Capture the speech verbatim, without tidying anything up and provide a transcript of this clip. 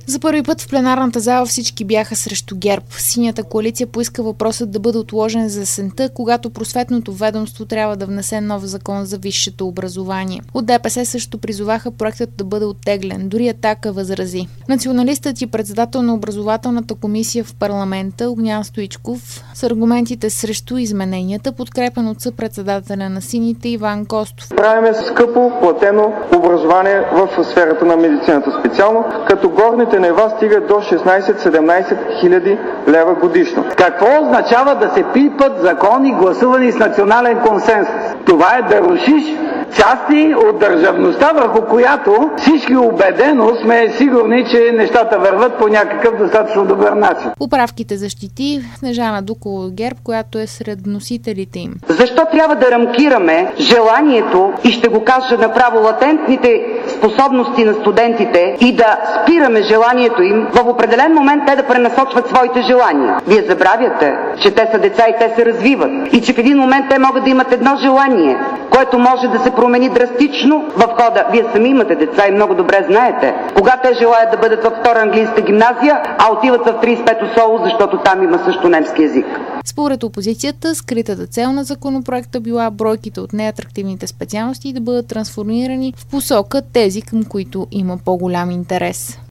За първи път в пленарната зала всички бяха срещу ГЕРБ. Синята коалиция поиска въпросът да бъде отложен за есента, когато просветното ведомство трябва да внесе нов закон за висшето образование. От ДПС също призоваха проектът да бъде оттеглен. Дори Атака възрази. Националистът и председател на образователната комисия в парламента Огнян Стоичков с аргументите срещу измененията, подкрепен от съпредседателя на сините Иван Костов. Правиме скъпо платено образование в сферата на медицината специално, като горните нива стигат до шестнайсет-седемнайсет хиляди лева годишно. Какво означава да се пипат закони, гласувани с национален консенсус? Това е да рушиш части от държавността, върху която всички убедено сме сигурни, че нещата върват по някакъв достатъчно добър начин. Поправките защити Снежана Дукова от ГЕРБ, която е сред носителите им. Защо трябва да рамкираме желанието, и ще го кажа направо, латентните способности на студентите и да спираме желанието им в определен момент те да пренасочват своите желания? Вие забравяте, че те са деца и те се развиват. И че в един момент те могат да имат едно желание, което може да се промени драстично в хода. Вие сами имате деца и много добре знаете. Кога те желаят да бъдат във втора английска гимназия, а отиват в трийсет и пето соло, защото там има също немски език. Според опозицията, скритата цел на законопроекта била бройките от неатрактивните специалности да бъдат трансформирани в посока тези, към които има по-голям интерес.